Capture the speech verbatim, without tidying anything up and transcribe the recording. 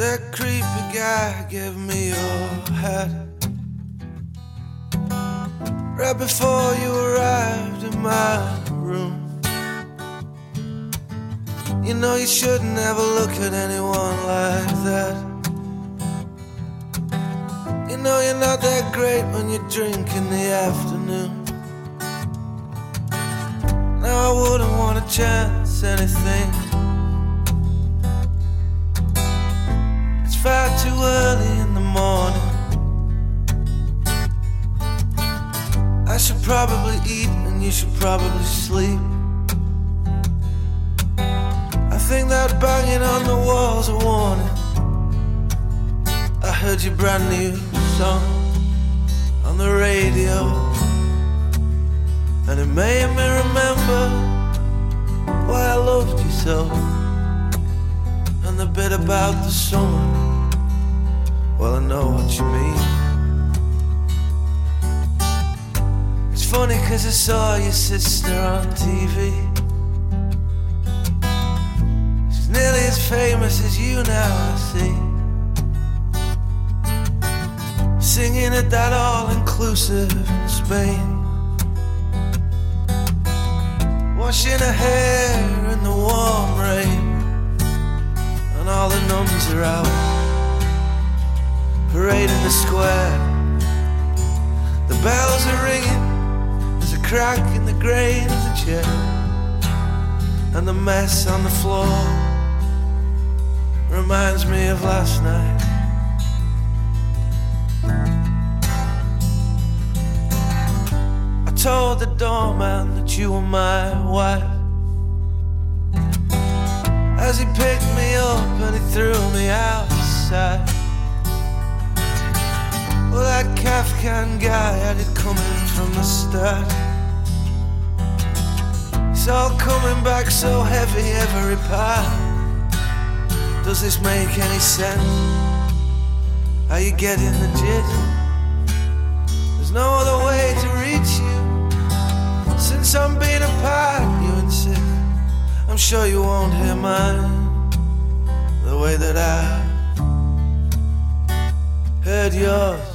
That creepy guy gave me your hat right before you arrived in my room. You know you shouldn't ever look at anyone like that. You know you're not that great when you drink in the afternoon. Now I wouldn't want to chance anything. It's far too early in the morning. I should probably eat and you should probably sleep. I think that banging on the wall's a warning. I heard your brand new song on the radio, and it made me remember why I loved you so. And the bit about the summer, well, I know what you mean. It's funny cause I saw your sister on T V. She's nearly as famous as you now, I see, singing at that all-inclusive in Spain, washing her hair in the warm rain, and all the nuns are out parading the square. The bells are ringing, there's a crack in the grain of the chair, and the mess on the floor reminds me of last night. I told the doorman that you were my wife as he picked me up and he threw me outside. Well, that Kafkan guy had it coming from the start. It's all coming back so heavy, every part. Does this make any sense? Are you getting the gist? There's no other way to reach you. Since I'm being apart, you insist. I'm sure you won't hear mine the way that I heard yours.